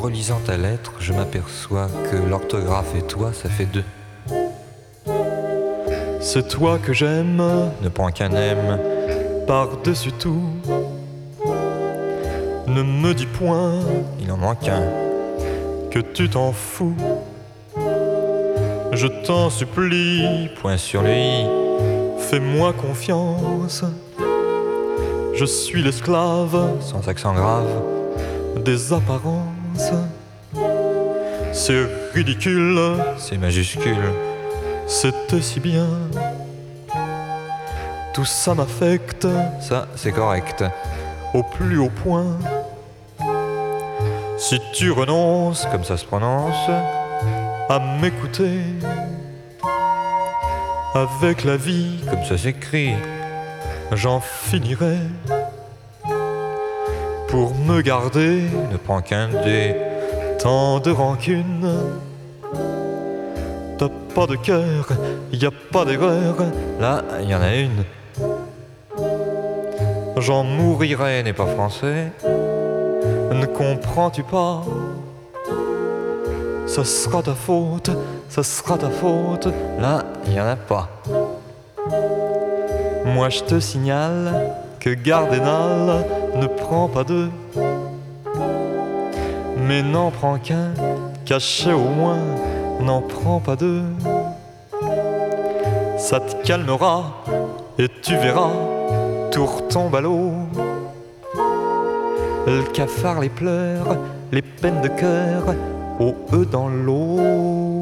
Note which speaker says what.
Speaker 1: relisant ta lettre, je m'aperçois que l'orthographe et toi, ça fait deux.
Speaker 2: C'est toi que j'aime,
Speaker 1: Ne prends qu'un M.
Speaker 2: par-dessus tout. Ne me dis point
Speaker 1: Il en manque un.
Speaker 2: que tu t'en fous. Je t'en supplie,
Speaker 1: Point sur le I.
Speaker 2: fais-moi confiance. Je suis l'esclave
Speaker 1: Sans accent grave.
Speaker 2: des apparences. C'est ridicule,
Speaker 1: C'est majuscule.
Speaker 2: c'était si bien. Tout ça m'affecte
Speaker 1: Ça, c'est correct.
Speaker 2: au plus haut point. Si tu renonces
Speaker 1: Comme ça se prononce.
Speaker 2: à m'écouter, avec la vie,
Speaker 1: Comme ça s'écrit.
Speaker 2: j'en finirai. Pour me garder
Speaker 1: Ne prends qu'un D.
Speaker 2: tant de rancune. T'as pas de cœur, y a pas d'erreur.
Speaker 1: Là, il y en a une.
Speaker 2: J'en mourrai,
Speaker 1: N'est pas français.
Speaker 2: ne comprends-tu pas? Ce sera ta faute, ce sera ta faute.
Speaker 1: Là, il y en a pas.
Speaker 2: Moi je te signale que Gardénal ne prend pas deux, mais n'en prend qu'un, caché au moins, n'en prend pas deux. Ça te calmera et tu verras, tout retombe à l'eau. Le cafard, les pleurs, les peines de cœur, au eux dans l'eau.